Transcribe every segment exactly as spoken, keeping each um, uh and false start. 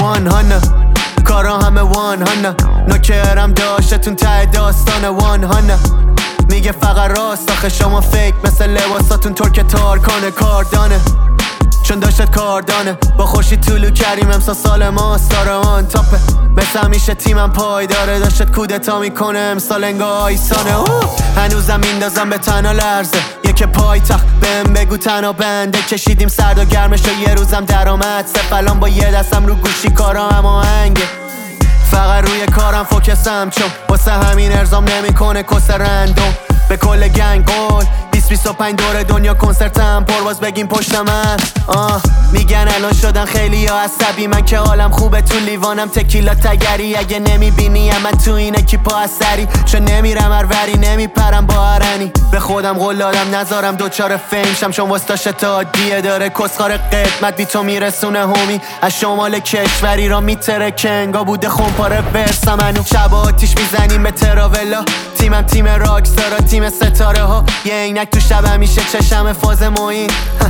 وان هانا کارا همه وان هانا نوکرم داشتتون ته داستان وان هانا میگه فقط راست آخه شما فیک مثل لباساتون ترک تارکانه کاردانه چون داشتت کاردانه با خوشی طولو کردیم امسا سال ماست داره آن تاپه مثل همیشه تیمم پای داره داشتت کودتا میکنه امسال انگاه آیسانه هنوزم میندازم به تنها لرزه یک پای تخت بهم بگو تنها بنده کشیدیم سرد و گرمش و یه روزم درآمد سفلان با یه دستم رو گوشی کارا اما هنگه فقط روی کارم فوکسم چون واسه همین ارزام نمیکنه کس رندوم به کل گنگ قول بیست بیست و پنج دور دنیا کنسرتم پر باز بگیم پشت من آه میگن الان شدن خیلی ها عصبی من که حالم خوبه تو لیوانم تکیلا تگری اگه نمیبینیم من تو این اکیپا اثری چون نمیرم اروری نمیپرم با هرنی به خودم قول دادم نذارم دوچار فیم شم چون واسطاش تا عادیه داره کسخار قدمت بی تو میرسونه هومی از شمال کشوری را میتره کنگا بوده خونپاره برسم هنو شب آتیش میزنیم به تراولا تیمم تیم راکستارا تیم ستاره ها یه عینک تو شب همیشه چشم فاز موین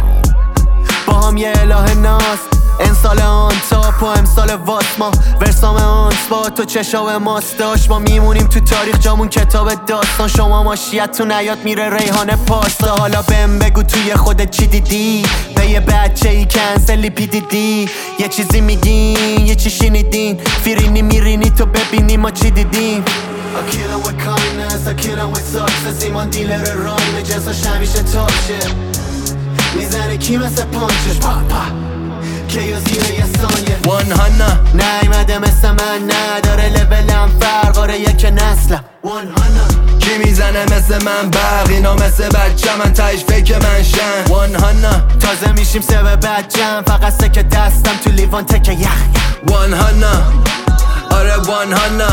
با هم یه اله ناس انسال آن تاپ و امسال واسما ورسام آن سپات و چشاو ماست داشت ما میمونیم تو تاریخ جامون کتاب داستان شما ماشیت تو نیاد میره ریحانه پارسا حالا بهم بگو توی خودت چی دیدی به یه بچه ای کنسلی پی دیدی یه چیزی میگین یه چی شنیدین فیرینی میرینی تو ببینی ما چی دیدیم I kill him with kindness, I kill him with success ایمان دیلر رایم جنساش همیشه تاشه میزنه کی مثل پانچش پا پا کیو زیره یه ثانیه وان هانا نیمده مثل من نداره لولم فرقاره یک نسلم وان هانا کی میزنه مثل من برق اینا مثل بچه من تایش فیک من شن وان هانا تازه میشیم سه به بچم فقط سه که دستم تو لیوان تکه یخ وان هانا آره وان هانا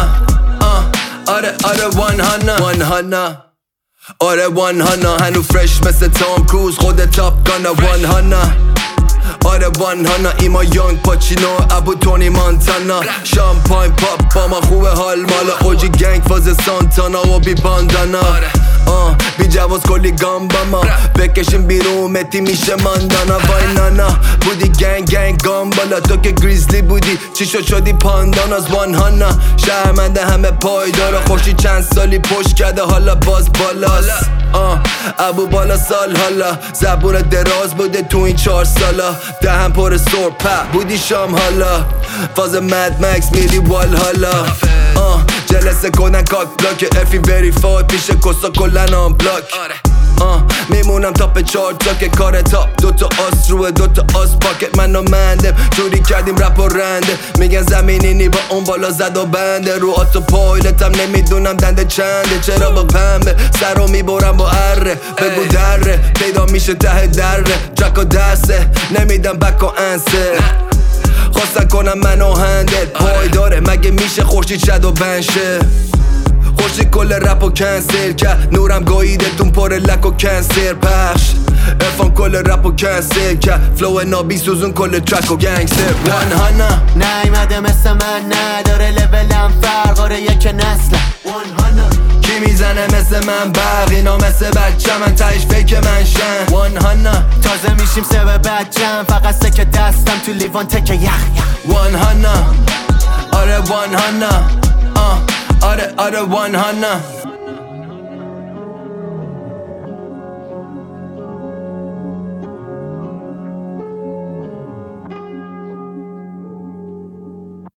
آره آره وان هانا وان هانا آره وان هانا هنو فرش مثل تام کروز خود تاپ گانا وان هانا آره وان هانا ایما یانگ پاچینو ابو تونی مانتانا شامپاین پاپ با ما خوبه حال مالا اوجی گنگ فاز سانتانا و بی باندانا آه بی جواز کلی گام با ما بکشیم بیرون متی میشه ماندانا وای نانا بودی گنگ گنگ گام بالا تو که گریزلی بودی چی شد شدی پانداناز وان هانا شرمنده همه پایدارا خوشی چند سالی پشت کرده حالا باز بالاست آه ابو بالا سال حالا زبون دراز بوده تو این چهار سالا دهم پر سرپا بودی شام حالا فاز مد مکس میری وال حالا آه جلسه کنن کاک بلاک افی وریفای پیش کسا کلن آن بلاک آه میمونم تاپ چهار تا که کار تاپ دوتا آس روه دوتا آس پاکت من و مندم جوری کردیم رپ و رنده میگن زمینینی با اون بالا زد و بنده رو آتو پایلتم نمیدونم دنده چنده چرا با پنبه سر رو میبرم با اره بگو دره پیدا میشه ته دره جک و دسته نمیدم بک و انسه خواستن کنم منو هندل پای داره مگه میشه خورشید شد و بنشه خوشی کل رپ و کنسل کرد نورم گاییدتون پر لک و کنسر پخش افام کل رپ و کنسل کرد فلو نابی سوزون کل ترک و گنگستر وان هانا نیمده مثل من نداره لولم فرقاره یک نسلم وان هانا کی میزنه مثل من برق اینا مثل بچه من تایش فیک من شن وان هانا تازه میشیم سه به بچم فقط سه که دستم تو لیوان تکه یخ وان هانا آره وان هانا آره آره وان هانا